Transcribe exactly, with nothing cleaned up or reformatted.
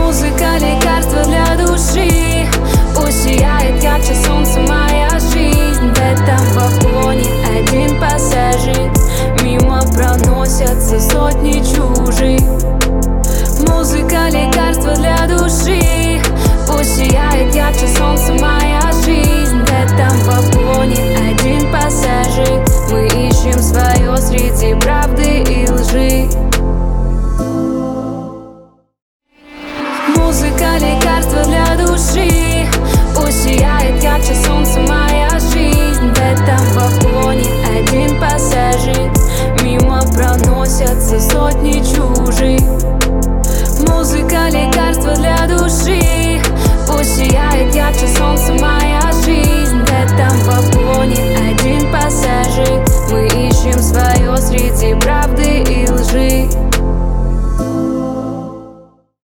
Музыка — лекарство для души. Пусть сияет ярче солнца моя жизнь. В этом вагоне один пассажир, мимо проносятся сотни чужих. Музыка — лекарство для души. Пусть сияет ярче солнца моя жизнь. В этом вагоне один пассажир, мы ищем свое среди правды и лжи. Музыка — лекарство для души. Пусть сияет ярче солнца моя жизнь. В этом вагоне один пассажир, мимо проносятся сотни чужих. Музыка — лекарство для души. Пусть сияет ярче солнца моя жизнь. В этом вагоне один пассажир, мы ищем свое среди правды